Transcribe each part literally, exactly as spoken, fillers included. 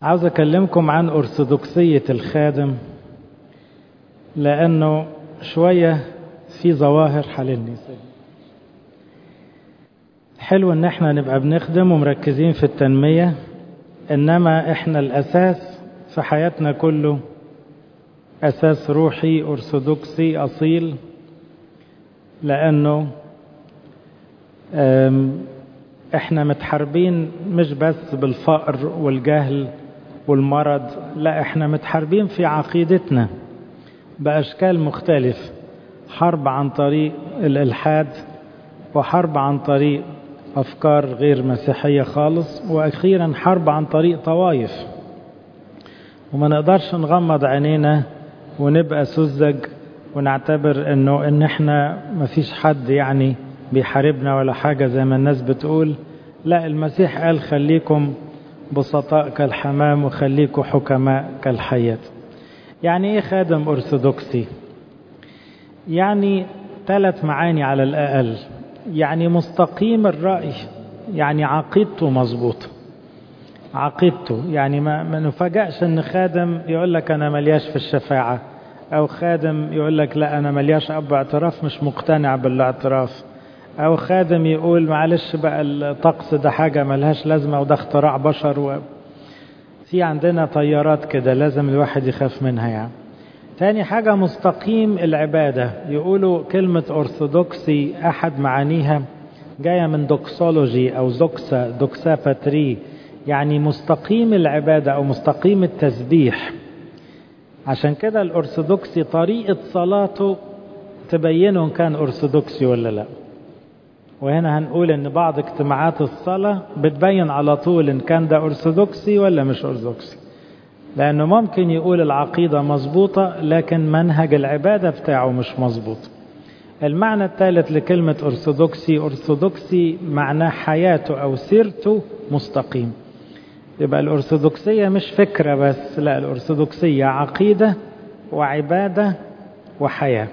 عاوز أكلمكم عن أرثوذكسية الخادم، لأنه شوية في ظواهر حللني. حلو إن احنا نبقى بنخدم ومركزين في التنمية، إنما احنا الأساس في حياتنا كله أساس روحي أرثوذكسي أصيل، لأنه احنا متحاربين مش بس بالفقر والجهل والمرض، لا احنا متحاربين في عقيدتنا بأشكال مختلفة. حرب عن طريق الإلحاد، وحرب عن طريق أفكار غير مسيحية خالص، وأخيرا حرب عن طريق طوائف. وما نقدرش نغمض عينينا ونبقى سذج ونعتبر انه ان احنا مفيش حد يعني بيحاربنا ولا حاجة زي ما الناس بتقول. لا، المسيح قال خليكم بسطاء كالحمام وخليكم حكماء كالحياة. يعني ايه خادم أرثوذكسي؟ يعني ثلاث معاني على الأقل. يعني مستقيم الرأي، يعني عقيدته مظبوطة. عقيدته يعني ما, ما نفاجأش ان خادم يقول لك انا ملياش في الشفاعة، او خادم يقول لك لا انا ملياش اب اعتراف مش مقتنع بالاعتراف، او خادم يقول معلش بقى الطقس ده حاجة ملهاش لازمة وده اختراع بشر. و... في عندنا طيارات كده لازم الواحد يخاف منها. يعني تاني حاجة مستقيم العبادة. يقولوا كلمة أرثوذكسي أحد معانيها جاية من دوكسولوجي أو زوكسا دوكسا باتري، يعني مستقيم العبادة أو مستقيم التسبيح. عشان كده الأرثوذكسي طريقة صلاته تبينه إن كان أرثوذكسي ولا لا. وهنا هنقول إن بعض اجتماعات الصلاة بتبين على طول إن كان ده أرثوذكسي ولا مش أرثوذكسي، لأنه ممكن يقول العقيدة مظبوطة لكن منهج العبادة بتاعه مش مظبوط. المعنى الثالث لكلمة أرثوذكسي، أرثوذكسي معناه حياته أو سيرته مستقيم. يبقى الأرثوذكسية مش فكرة بس، لا، الأرثوذكسية عقيدة وعبادة وحياة.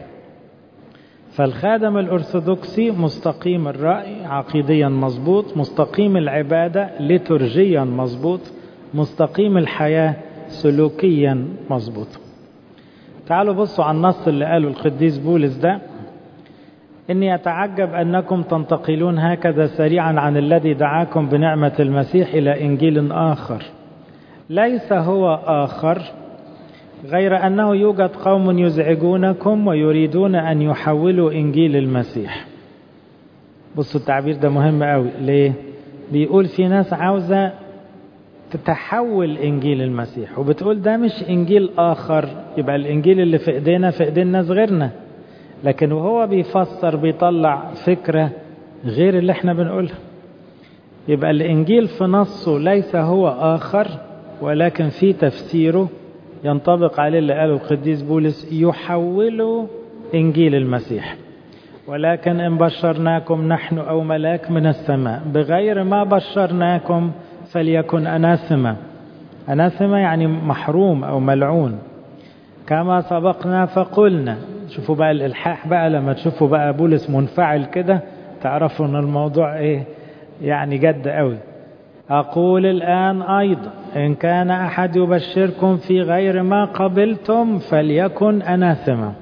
فالخادم الأرثوذكسي مستقيم الرأي عقيديا مظبوط، مستقيم العبادة ليتورجيا مظبوط، مستقيم الحياة سلوكيا مظبوط. تعالوا بصوا على النص اللي قاله القديس بولس ده: إني أتعجب أنكم تنتقلون هكذا سريعا عن الذي دعاكم بنعمة المسيح إلى إنجيل آخر، ليس هو آخر غير أنه يوجد قوم يزعجونكم ويريدون أن يحولوا إنجيل المسيح. بصوا التعبير ده مهم قوي. ليه؟ بيقول في ناس عاوزة تتحول إنجيل المسيح، وبتقول ده مش إنجيل آخر. يبقى الإنجيل اللي في إيدينا في إيدين ناس غيرنا، لكن وهو بيفسر بيطلع فكرة غير اللي احنا بنقولها. يبقى الإنجيل في نصه ليس هو آخر، ولكن في تفسيره ينطبق عليه اللي قاله القديس بولس: يحول إنجيل المسيح. ولكن إن بشرناكم نحن أو ملاك من السماء بغير ما بشرناكم فليكن أناثما. أناثما يعني محروم أو ملعون. كما سبقنا فقلنا. شوفوا بقى الإلحاح بقى، لما تشوفوا بقى بولس منفعل كده تعرفوا ان الموضوع ايه، يعني جد قوي. أقول الآن أيضا إن كان أحد يبشركم في غير ما قبلتم فليكن أناثما.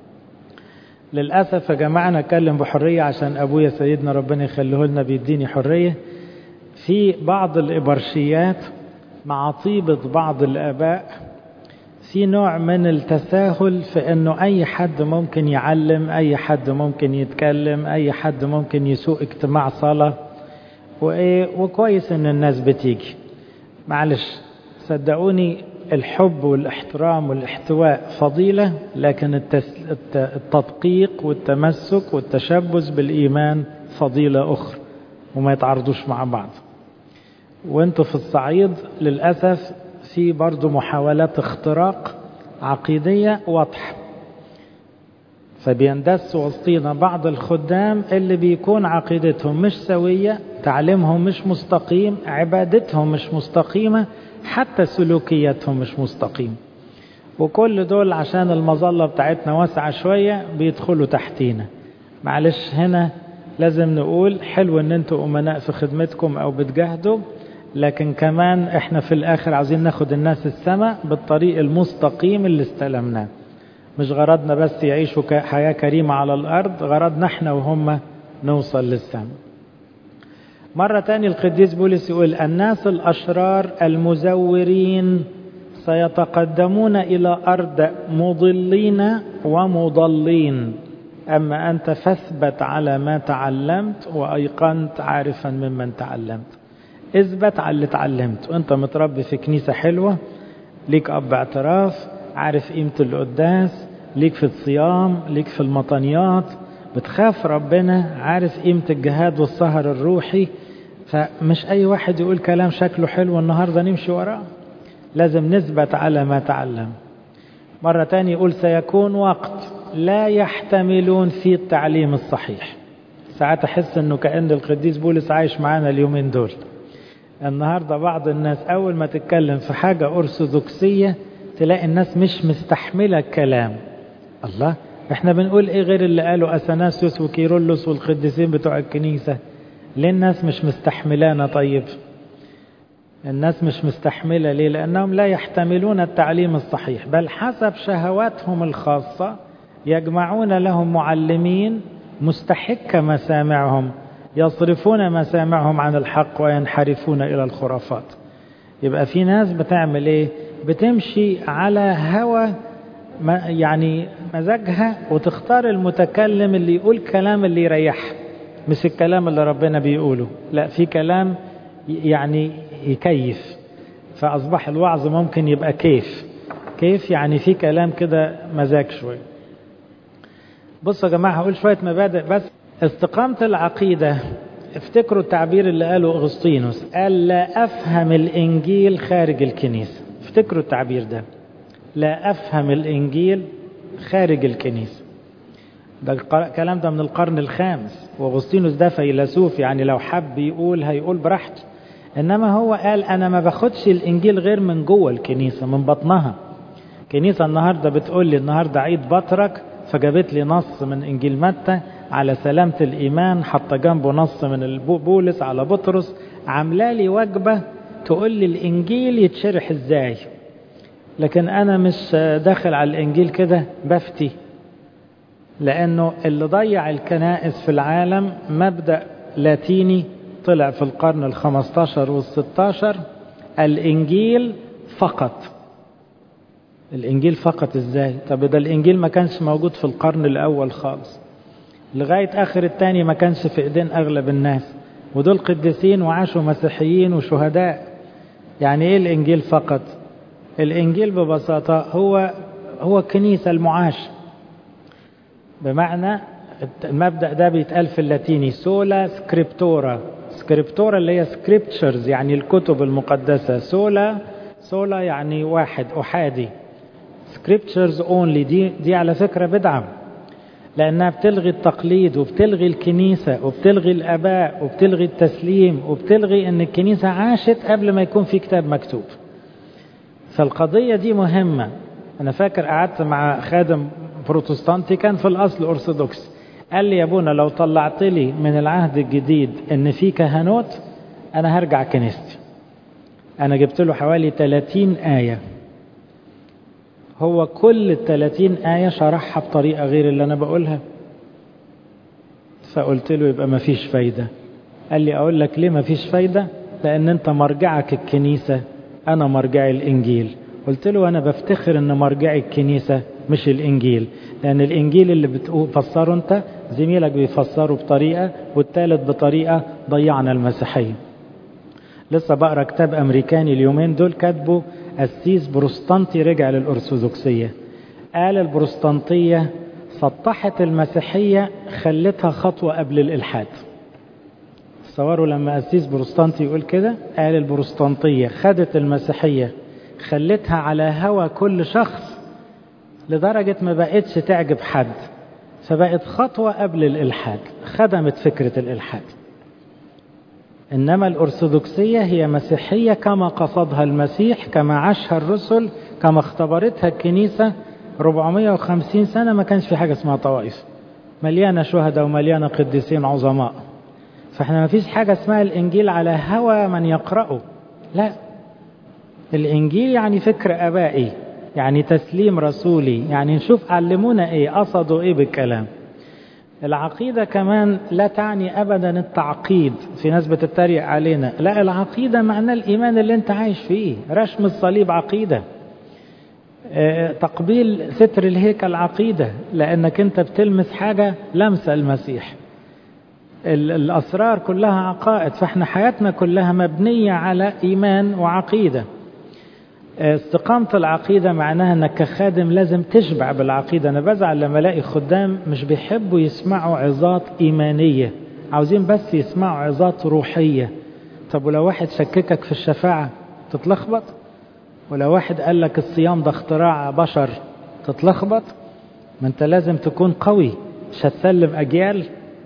للأسف يا جماعة نتكلم بحرية عشان أبويا سيدنا ربنا يخليه لنا بيديني حرية. في بعض الإبرشيات مع طيبة بعض الآباء في نوع من التساهل في أنه أي حد ممكن يعلم، أي حد ممكن يتكلم، أي حد ممكن يسوق اجتماع صلاة، وكويس أن الناس بتيجي. معلش صدقوني، الحب والاحترام والاحتواء فضيلة، لكن التدقيق والتمسك والتشبث بالإيمان فضيلة أخرى، وما يتعارضوش مع بعض. وانتوا في الصعيد للأسف في برضو محاولات اختراق عقيدية واضحة، فبيندس وسطينا بعض الخدام اللي بيكون عقيدتهم مش سوية، تعليمهم مش مستقيم، عبادتهم مش مستقيمة، حتى سلوكياتهم مش مستقيم. وكل دول عشان المظلة بتاعتنا واسعة شوية بيدخلوا تحتينا. معلش هنا لازم نقول حلو ان انتوا امناء في خدمتكم او بتجاهدوا، لكن كمان احنا في الاخر عاوزين ناخد الناس السماء بالطريق المستقيم اللي استلمناه. مش غرضنا بس يعيشوا حياة كريمة على الارض، غرضنا احنا وهم نوصل للسماء. مرة تاني القديس بولس يقول الناس الاشرار المزورين سيتقدمون الى ارض مضلين ومضلين، اما انت فاثبت على ما تعلمت وايقنت عارفا ممن تعلمت. اثبت على اللي تعلمت، وانت متربي في كنيسة حلوة، ليك اب اعتراف، عارف قيمة القداس، ليك في الصيام، ليك في المطنيات، بتخاف ربنا، عارف قيمة الجهاد والسهر الروحي. فمش اي واحد يقول كلام شكله حلو النهاردة نمشي وراه، لازم نثبت على ما تعلم. مرة تانية يقول سيكون وقت لا يحتملون فيه التعليم الصحيح. ساعات احس انه كأن القديس بولس عايش معانا اليومين دول. النهاردة بعض الناس اول ما تتكلم في حاجة ارثوذكسية تلاقي الناس مش مستحملة الكلام. الله، احنا بنقول ايه غير اللي قالوا اثناسيوس وكيرلس والقديسين بتوع الكنيسة؟ ليه الناس مش مستحملانا؟ طيب الناس مش مستحملة ليه؟ لأنهم لا يحتملون التعليم الصحيح، بل حسب شهواتهم الخاصة يجمعون لهم معلمين مستحك مسامعهم، يصرفون مسامعهم عن الحق وينحرفون إلى الخرافات. يبقى في ناس بتعمل ايه؟ بتمشي على هوى يعني مزاجها، وتختار المتكلم اللي يقول كلام اللي يريحها، مش الكلام اللي ربنا بيقوله. لا، في كلام يعني يكيف، فأصبح الوعظ ممكن يبقى كيف كيف يعني في كلام كده مزاج شوي. بصوا يا جماعة، هقول شوية مبادئ بس. استقامة العقيدة، افتكروا التعبير اللي قاله أغسطينوس، قال لا أفهم الإنجيل خارج الكنيسة. افتكروا التعبير ده، لا أفهم الإنجيل خارج الكنيسة. ده الكلام ده من القرن الخامس، وأغسطينوس ده فيلسوف، يعني لو حب يقول هيقول براحته. إنما هو قال أنا ما باخدش الإنجيل غير من جوه الكنيسة، من بطنها. كنيسة النهاردة بتقول لي النهاردة عيد بطرك، فجابت لي نص من إنجيل متى على سلامة الإيمان، حتى جنبه نص من بولس على بطرس، عامله لي وجبة تقول لي الإنجيل يتشرح إزاي. لكن أنا مش داخل على الإنجيل كده بفتي، لأنه اللي ضيع الكنائس في العالم مبدأ لاتيني طلع في القرن الخمستاشر والستاشر، الإنجيل فقط. الإنجيل فقط إزاي؟ طب ده الإنجيل ما كانش موجود في القرن الأول خالص، لغاية آخر التاني ما كانش في إيدين أغلب الناس، ودول قديسين وعاشوا مسيحيين وشهداء. يعني إيه الإنجيل فقط؟ الإنجيل ببساطة هو هو الكنيسة المعاش. بمعنى المبدأ ده بيتقال في اللاتيني سولا سكريبتورا. سكريبتورا اللي هي سكريبتشرز، يعني الكتب المقدسة. سولا سولا يعني واحد، أحادي. سكريبتشرز اونلي، دي دي على فكرة بدعة، لأنها بتلغي التقليد وبتلغي الكنيسة وبتلغي الآباء وبتلغي التسليم وبتلغي أن الكنيسة عاشت قبل ما يكون في كتاب مكتوب. فالقضية دي مهمة. أنا فاكر قعدت مع خادم بروتستانتي كان في الأصل أرثوذكس، قال لي يا ابونا لو طلعت لي من العهد الجديد أن في كهنوت أنا هرجع كنيستي. أنا جبت له حوالي ثلاثين آية، هو كل الثلاثين آية شرحها بطريقة غير اللي أنا بقولها. فقلت له يبقى ما فيش فايدة. قال لي أقول لك ليه ما فيش فايدة؟ لأن أنت مرجعك الكنيسة، أنا مرجعي الإنجيل. قلت له أنا بفتخر أن مرجعي الكنيسة مش الإنجيل، لأن الإنجيل اللي بتفسره أنت زميلك بيفسره بطريقة والثالث بطريقة، ضيعنا المسيحية. لسه بقرأ كتاب أمريكاني اليومين دول كاتبه قسيس بروستانتي رجع للأرثوذكسية، قال البروستانتية سطحت المسيحية، خلتها خطوة قبل الإلحاد. تصوروا لما قسيس بروستانتي يقول كده، قال البروستانتية خدت المسيحية خلتها على هوى كل شخص لدرجة ما بقتش تعجب حد، فبقت خطوة قبل الإلحاد، خدمت فكرة الإلحاد. إنما الأرثوذكسية هي مسيحية كما قصدها المسيح، كما عاشها الرسل، كما اختبرتها الكنيسة. أربعمائة وخمسين سنة ما كانش في حاجة اسمها طوائف، مليانة شهداء ومليانة قديسين عظماء. فاحنا ما فيش حاجة اسمها الإنجيل على هوى من يقرأه، لا، الإنجيل يعني فكر أبائي، يعني تسليم رسولي، يعني نشوف علمونا إيه، قصدوا إيه بالكلام. العقيدة كمان لا تعني أبدا التعقيد، في ناس بتتريق علينا، لا، العقيدة معناه الإيمان اللي انت عايش فيه. رشم الصليب عقيدة، تقبيل ستر الهيكل عقيدة، لأنك انت بتلمس حاجة لمسة المسيح. الأسرار كلها عقائد، فاحنا حياتنا كلها مبنية على إيمان وعقيدة. استقامة العقيدة معناها انك كخادم لازم تشبع بالعقيدة. انا بزعل لما الاقي خدام مش بيحبوا يسمعوا عظات ايمانية، عاوزين بس يسمعوا عظات روحية. طب ولو واحد شككك في الشفاعة تتلخبط، ولو واحد قال لك الصيام ده اختراع بشر تتلخبط. ما انت لازم تكون قوي، مش هتسلم اجيال.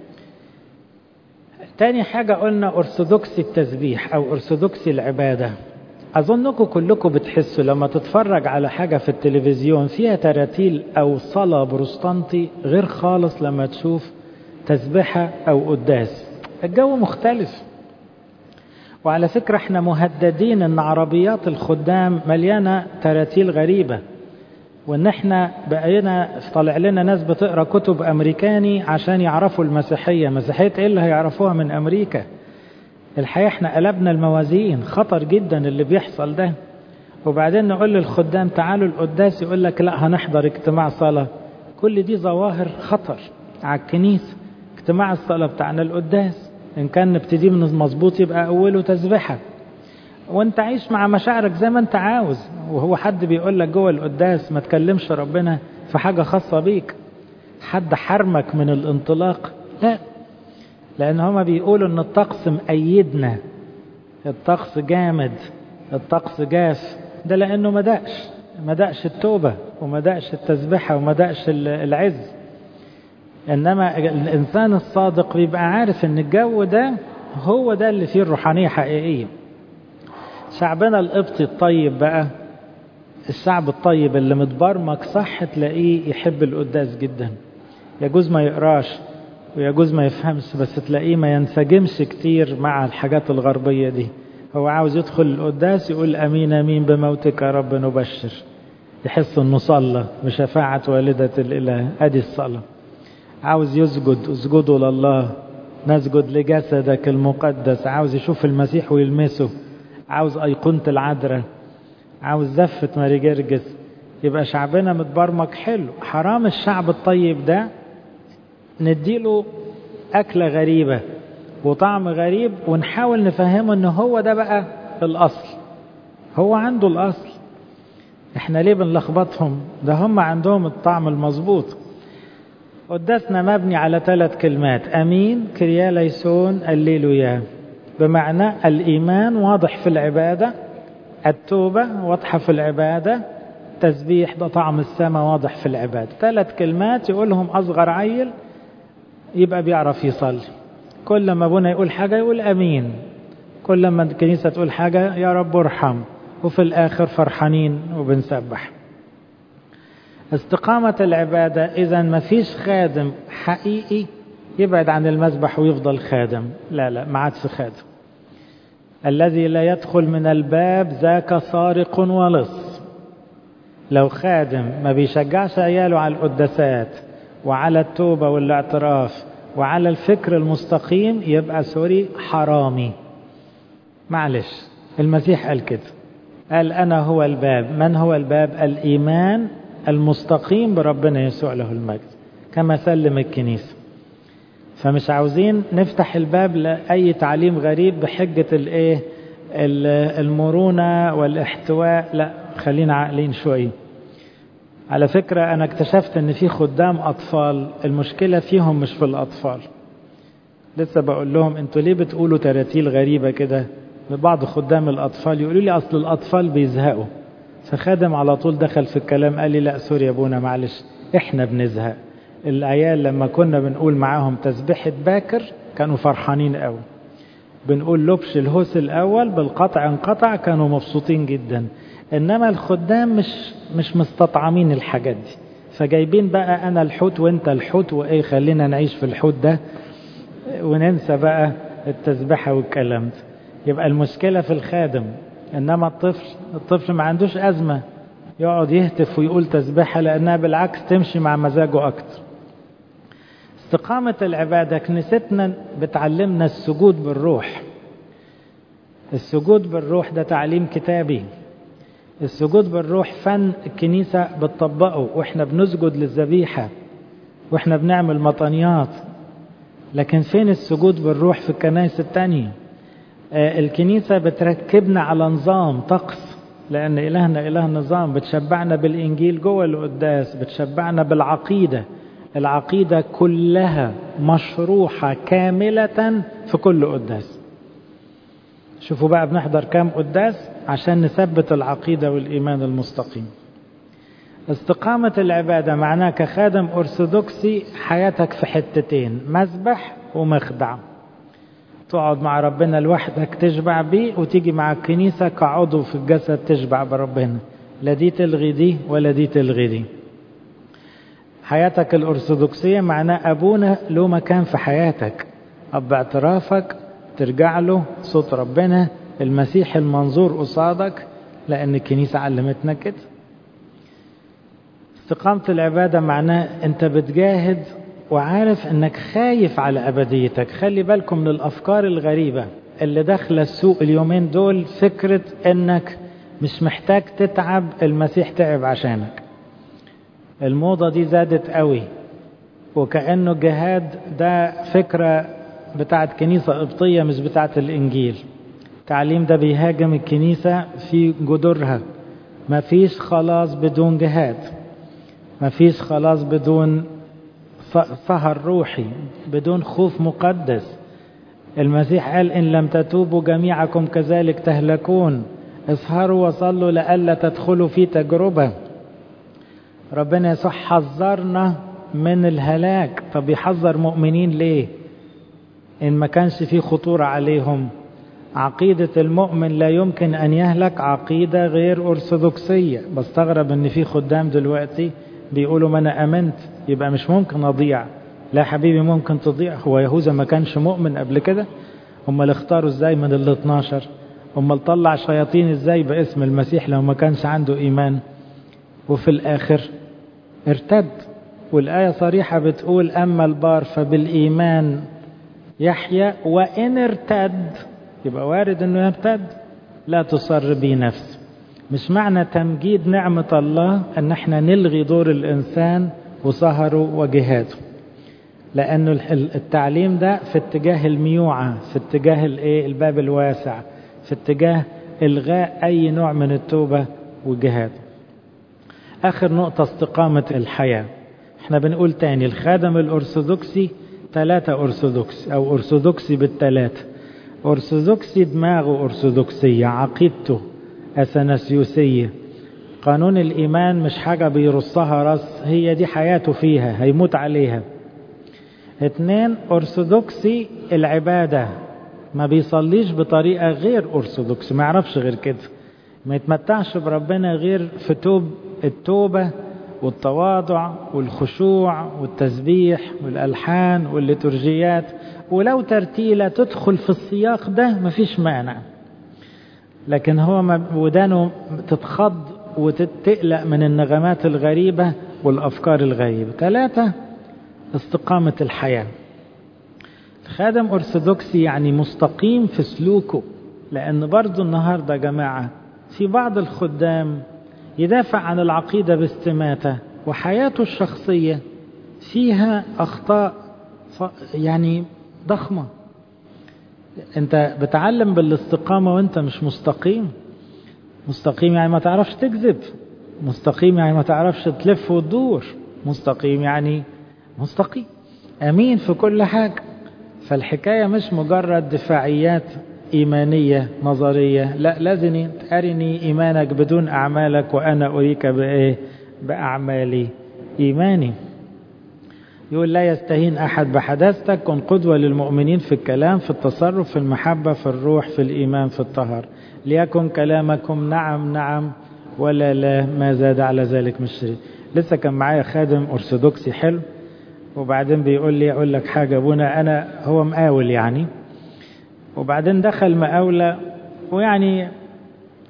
تاني حاجة قلنا أرثوذكسي التسبيح أو أرثوذكسي العبادة. أظنكم كلكم بتحسوا لما تتفرج على حاجة في التلفزيون فيها تراتيل أو صلاة بروستانتي غير خالص لما تشوف تسبيحة أو قداس. الجو مختلف. وعلى فكرة احنا مهددين ان عربيات الخدام مليانة تراتيل غريبة، وان احنا بقينا طالع لنا ناس بتقرأ كتب امريكاني عشان يعرفوا المسيحية. مسيحية ايه اللي هيعرفوها من امريكا؟ الحقيقة احنا قلبنا الموازين، خطر جدا اللي بيحصل ده. وبعدين نقول للخدام تعالوا القداس، يقول لك لا هنحضر اجتماع صلاة. كل دي ظواهر خطر على الكنيسة. اجتماع الصلاة بتاعنا القداس، ان كان نبتدي من مظبوط يبقى اوله تسبيحة، وانت عايش مع مشاعرك زي ما انت عاوز. وهو حد بيقول لك جوه القداس ما تكلمش ربنا في حاجة خاصة بيك؟ حد حرمك من الانطلاق؟ لا، لان هما بيقولوا ان الطقس مأيدنا، الطقس جامد، الطقس جاف. ده لانه ما دقش ما دقش التوبة وما دقش التسبيحة وما دقش العز. انما الانسان الصادق بيبقى عارف ان الجو ده هو ده اللي فيه الروحانية حقيقية. شعبنا القبطي الطيب بقى، الشعب الطيب اللي متبرمج صح تلاقيه يحب القداس جدا. يجوز ما يقراش ويجوز ما يفهمش، بس تلاقيه ما ينسجمش كتير مع الحاجات الغربية دي. هو عاوز يدخل القداس يقول امين امين بموتك يا رب نبشر، يحس انه صلى بشفاعة والدة الاله. ادي الصلاة. عاوز يسجد، اسجدوا لله، نسجد لجسدك المقدس. عاوز يشوف المسيح ويلمسه، عاوز أيقونة العذراء، عاوز زفة ماري جرجس. يبقى شعبنا متبرمج حلو. حرام الشعب الطيب ده نديله أكلة غريبة وطعم غريب ونحاول نفهمه انه هو ده بقى الأصل. هو عنده الأصل، احنا ليه بنلخبطهم؟ ده هم عندهم الطعم المظبوط. قداسنا مبني على ثلاث كلمات: أمين، كريا ليسون، الليلويا. بمعنى الإيمان واضح في العبادة، التوبة واضحة في العبادة، تسبيح ده طعم السماء واضح في العبادة. ثلاث كلمات يقولهم أصغر عيل يبقى بيعرف يصلي. كل ما ابونا يقول حاجة يقول أمين، كل ما الكنيسة تقول حاجة يا رب ارحم، وفي الآخر فرحانين وبنسبح. استقامة العبادة. إذا ما فيش خادم حقيقي يبعد عن المذبح ويفضل خادم. لا لا، ما عادش خادم. الذي لا يدخل من الباب ذاك سارق ولص. لو خادم ما بيشجعش عياله على القداسات وعلى التوبة والاعتراف وعلى الفكر المستقيم يبقى سوري حرامي. معلش، المسيح قال كده، قال أنا هو الباب. من هو الباب؟ الإيمان المستقيم بربنا يسوع له المجد، كما سلم الكنيسة. فمش عاوزين نفتح الباب لأي تعليم غريب بحجة الايه المرونة والاحتواء. لا، خلينا عاقلين شوية. على فكرة أنا اكتشفت أن في خدام أطفال المشكلة فيهم مش في الأطفال. لسه بقول لهم أنتوا ليه بتقولوا تراتيل غريبة كده؟ بعض خدام الأطفال يقولوا لي أصل الأطفال بيزهقوا. فخادم على طول دخل في الكلام قال لي لا سوري يا ابونا معلش، احنا بنزهق. العيال لما كنا بنقول معاهم تسبيحة باكر كانوا فرحانين قوي، بنقول لبش الهوس الأول بالقطع انقطع كانوا مبسوطين جدا. إنما الخدام مش مش مستطعمين الحاجات دي، فجايبين بقى أنا الحوت وإنت الحوت وإيه، خلينا نعيش في الحوت ده وننسى بقى التسبيحة والكلام ده. يبقى المشكلة في الخادم. إنما الطفل الطفل ما عندوش أزمة يقعد يهتف ويقول تسبيحة، لأنها بالعكس تمشي مع مزاجه أكتر. استقامة العبادة كنيستنا بتعلمنا السجود بالروح. السجود بالروح ده تعليم كتابي. السجود بالروح فن الكنيسة بتطبقه، وإحنا بنسجد للذبيحة وإحنا بنعمل مطانيات. لكن فين السجود بالروح في الكنائس التانية؟ آه الكنيسة بتركبنا على نظام طقس، لأن إلهنا إله نظام. بتشبعنا بالإنجيل جوه القداس، بتشبعنا بالعقيدة. العقيدة كلها مشروحة كاملة في كل قداس. شوفوا بقى بنحضر كام قداس عشان نثبت العقيدة والإيمان المستقيم. استقامة العبادة معناه كخادم أرثوذكسي حياتك في حتتين، مذبح ومخدع. تقعد مع ربنا لوحدك تشبع بيه، وتيجي مع الكنيسة كعضو في الجسد تشبع بربنا. لا دي تلغي دي ولا دي تلغي دي. حياتك الأرثوذكسية معناه أبونا له مكان في حياتك، أب اعترافك، ترجع له صوت ربنا، المسيح المنظور قصادك، لأن الكنيسة علمتنا كده. استقامة العبادة معناه أنت بتجاهد وعارف أنك خايف على أبديتك. خلي بالكم من الأفكار الغريبة اللي داخلة السوق اليومين دول، فكرة أنك مش محتاج تتعب، المسيح تعب عشانك. الموضة دي زادت قوي، وكأنه جهاد ده فكرة بتاعت كنيسة قبطية مش بتاعت الإنجيل. التعليم ده بيهاجم الكنيسة في جذورها. مفيش خلاص بدون جهاد، مفيش خلاص بدون سهر روحي، بدون خوف مقدس. المسيح قال إن لم تتوبوا جميعكم كذلك تهلكون. اسهروا وصلوا لئلا تدخلوا في تجربة. ربنا يسوع حذرنا من الهلاك. طب يحذر مؤمنين ليه إن ما كانش فيه خطورة عليهم؟ عقيدة المؤمن لا يمكن أن يهلك، عقيدة غير أرثوذكسية. بستغرب إن في خدام دلوقتي بيقولوا ما أنا أمنت يبقى مش ممكن أضيع. لا حبيبي، ممكن تضيع. هو يهوذا ما كانش مؤمن قبل كده؟ هم اللي اختاروا ازاي من ال اثناشر؟ هم اللي طلع شياطين ازاي باسم المسيح لو ما كانش عنده إيمان؟ وفي الآخر ارتد. والآية صريحة بتقول أما البار فبالإيمان يحيى وإن ارتد. يبقى وارد أنه يرتد. لا تصر بي نفسي. مش معنى تمجيد نعمة الله أن احنا نلغي دور الإنسان وسهره وجهاده، لأنه التعليم ده في اتجاه الميوعة، في اتجاه الباب الواسع، في اتجاه إلغاء أي نوع من التوبة والجهاد. آخر نقطة استقامة الحياة. احنا بنقول تاني الخادم الأرثوذكسي ثلاثة أرثوذكسي أو أرثوذكسي بالثلاثة. أرثوذكسي دماغه أرثوذكسية، عقيدته أثناسيوسية، قانون الإيمان مش حاجة بيرصها رص، هي دي حياته فيها هيموت عليها. اثنين أرثوذكسي العبادة، ما بيصليش بطريقة غير أرثوذكسي، ما يعرفش غير كده، ما يتمتعش بربنا غير في توب التوبة والتواضع والخشوع والتسبيح والألحان والليتورجيات. ولو ترتيلة تدخل في السياق ده مفيش مانع، لكن هو ودانه تتخض وتتقلق من النغمات الغريبة والأفكار الغريبة. ثلاثة استقامة الحياة. خادم أرثوذكسي يعني مستقيم في سلوكه، لأن برضو النهاردة يا جماعة في بعض الخدام يدافع عن العقيدة باستماتة وحياته الشخصية فيها أخطاء يعني ضخمة. أنت بتعلم بالاستقامة وأنت مش مستقيم. مستقيم يعني ما تعرفش تكذب، مستقيم يعني ما تعرفش تلف وتدور، مستقيم يعني مستقيم أمين في كل حاجة. فالحكاية مش مجرد دفاعيات إيمانية نظرية، لا، لازم أرني إيمانك بدون أعمالك وأنا أريك بإيه؟ بأعمالي إيماني. يقول لا يستهين أحد بحداثتك، كن قدوة للمؤمنين في الكلام، في التصرف، في المحبة، في الروح، في الإيمان، في الطهر. ليكن كلامكم نعم نعم ولا لا، ما زاد على ذلك من الشريط. لسه كان معايا خادم أرثوذكسي حلو، وبعدين بيقول لي أقول لك حاجة أبونا، أنا هو مقاول يعني، وبعدين دخل مقاولة ويعني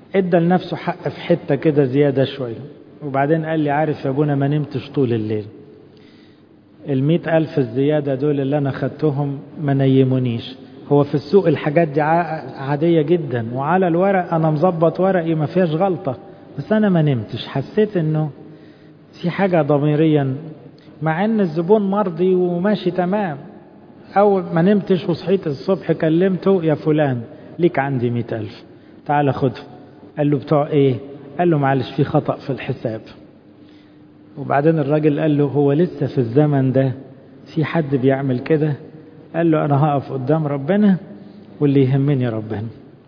ادى لنفسه حق في حتة كده زيادة شوية. وبعدين قال لي عارف يا ابونا ما نمتش طول الليل، المئة ألف الزيادة دول اللي أنا خدتهم ما نيمونيش. هو في السوق الحاجات دي عادية جدا، وعلى الورق أنا مظبط ورقي ما فيهاش غلطة، بس أنا ما نمتش، حسيت إنه في حاجة ضميريا، مع إن الزبون مرضي وماشي تمام. أول ما نمتش وصحيت الصبح كلمته، يا فلان ليك عندي مئة ألف تعال خده. قال له بتوع إيه؟ قال له معلش في خطأ في الحساب. وبعدين الراجل قال له هو لسه في الزمن ده في حد بيعمل كده؟ قال له أنا هقف قدام ربنا واللي يهمني ربنا.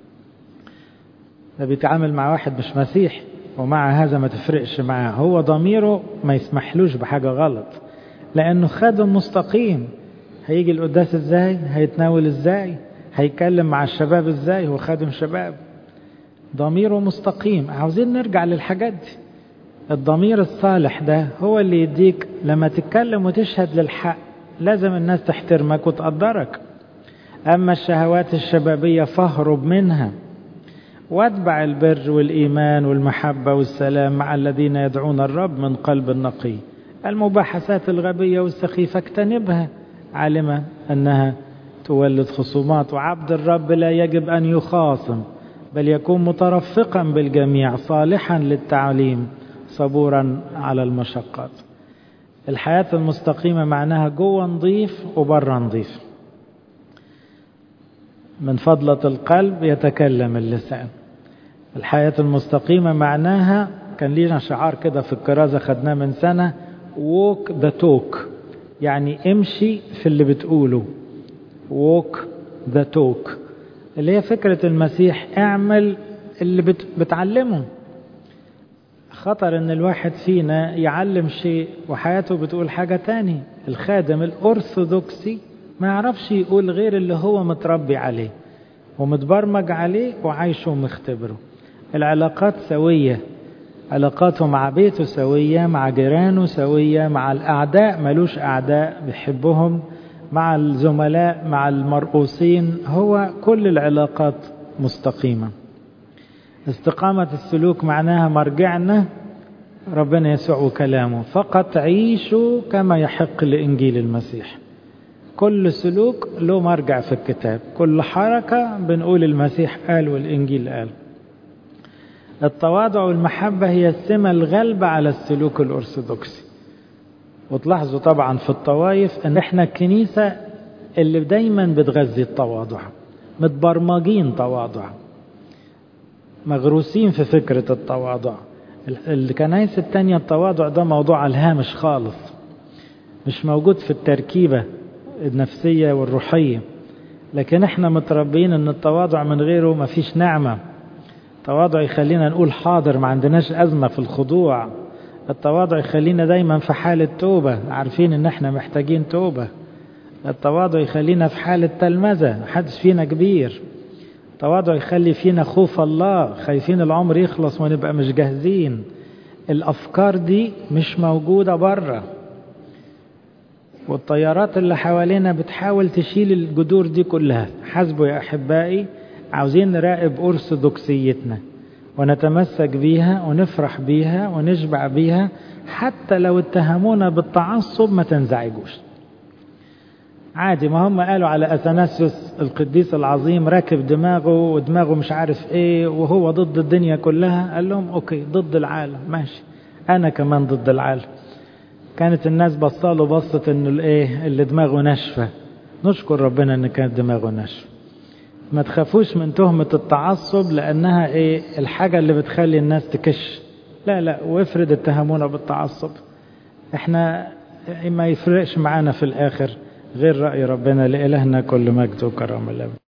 ده بيتعامل مع واحد مش مسيح، ومع هذا ما تفرقش معاه، هو ضميره ما يسمحلوش بحاجة غلط، لأنه خادم مستقيم. هيجي القداس ازاي؟ هيتناول ازاي؟ هيكلم مع الشباب ازاي؟ هو خادم شباب. ضميره مستقيم. عاوزين نرجع للحاجات دي. الضمير الصالح ده هو اللي يديك لما تتكلم وتشهد للحق لازم الناس تحترمك وتقدرك. أما الشهوات الشبابية فاهرب منها، واتبع البر والإيمان والمحبة والسلام مع الذين يدعون الرب من قلب نقي. المباحثات الغبية والسخيفة اجتنبها، عالمة أنها تولد خصومات. وعبد الرب لا يجب أن يخاصم، بل يكون مترفقا بالجميع، صالحا للتعليم، صبورا على المشقات. الحياة المستقيمة معناها جوه نظيف وبره نظيف. من فضلة القلب يتكلم اللسان. الحياة المستقيمة معناها، كان لينا شعار كده في الكرازة خدناه من سنة، walk the talk، يعني امشي في اللي بتقوله. walk the talk اللي هي فكرة المسيح، اعمل اللي بت... بتعلمه. خطر ان الواحد فينا يعلم شيء وحياته بتقول حاجة تاني. الخادم الأرثوذكسي ما يعرفش يقول غير اللي هو متربي عليه ومتبرمج عليه وعايشه ومختبره. العلاقات سوية، علاقاته مع بيته سوية، مع جيرانه سوية، مع الأعداء ملوش أعداء بيحبهم، مع الزملاء، مع المرؤوسين، هو كل العلاقات مستقيمة. استقامة السلوك معناها مرجعنا ربنا يسوع وكلامه، فقط عيشوا كما يحق لإنجيل المسيح. كل سلوك له مرجع في الكتاب، كل حركة بنقول المسيح قال والإنجيل قال. التواضع والمحبة هي السمة الغالبة على السلوك الأرثوذكسي. وتلاحظوا طبعا في الطوائف ان احنا الكنيسة اللي دايما بتغذي التواضع، متبرمجين تواضع، مغروسين في فكرة التواضع. الكنائس التانية التواضع ده موضوع على الهامش خالص، مش موجود في التركيبة النفسية والروحية. لكن احنا متربيين ان التواضع من غيره مفيش نعمة. التواضع يخلينا نقول حاضر، ما عندناش أزمة في الخضوع. التواضع يخلينا دايما في حالة توبة، عارفين ان احنا محتاجين توبة. التواضع يخلينا في حالة تلمذة، محدش فينا كبير. التواضع يخلي فينا خوف الله، خايفين العمر يخلص ونبقى مش جاهزين. الأفكار دي مش موجودة بره، والطيارات اللي حوالينا بتحاول تشيل الجذور دي كلها. حسبوا يا أحبائي، عاوزين نراقب أرثوذكسيتنا ونتمسك بيها ونفرح بيها ونشبع بيها، حتى لو اتهمونا بالتعصب ما تنزعجوش عادي. ما هم قالوا على أثناسيوس القديس العظيم راكب دماغه ودماغه مش عارف ايه وهو ضد الدنيا كلها. قال لهم اوكي، ضد العالم ماشي، انا كمان ضد العالم. كانت الناس بصاله بصت انه الايه اللي دماغه ناشفه. نشكر ربنا ان كانت دماغه ناشفه. ما تخافوش من تهمة التعصب، لأنها إيه الحاجة اللي بتخلي الناس تكش. لا لا، وافرض اتهمونا بالتعصب، احنا ما يفرقش معانا في الآخر غير رأي ربنا. لإلهنا كل مجد وكرم الله.